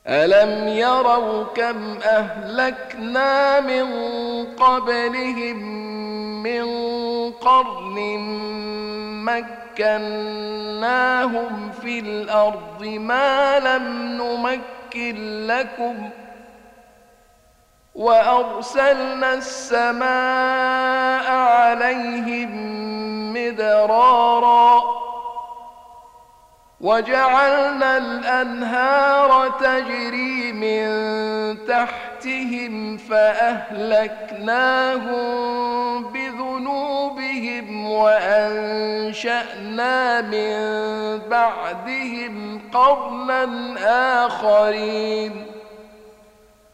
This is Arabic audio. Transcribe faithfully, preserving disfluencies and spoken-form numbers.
ألم يروا كم أهلكنا من قبلهم من قرن مكناهم في الأرض ما لم نمكن لكم وأرسلنا السماء عليهم مدرارا وجعلنا الأنهار تجري من تحتهم فأهلكناهم بذنوبهم وأنشأنا من بعدهم قرنا آخرين